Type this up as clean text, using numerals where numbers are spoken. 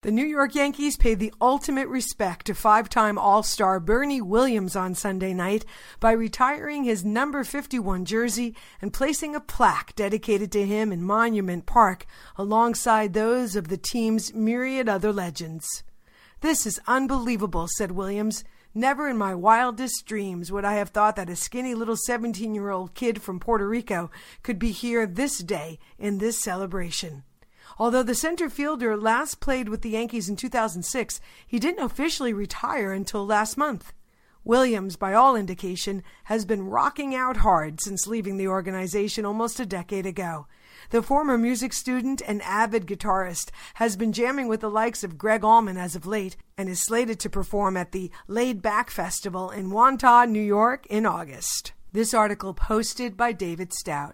The New York Yankees paid the ultimate respect to five-time All-Star Bernie Williams on Sunday night by retiring his number 51 jersey and placing a plaque dedicated to him in Monument Park alongside those of the team's myriad other legends. "This is unbelievable," said Williams. "Never in my wildest dreams would I have thought that a skinny little 17-year-old kid from Puerto Rico could be here this day in this celebration." Although the center fielder last played with the Yankees in 2006, he didn't officially retire until last month. Williams, by all indication, has been rocking out hard since leaving the organization almost a decade ago. The former music student and avid guitarist has been jamming with the likes of Greg Allman as of late and is slated to perform at the Laid Back Festival in Wantagh, New York in August. This article posted by David Stout.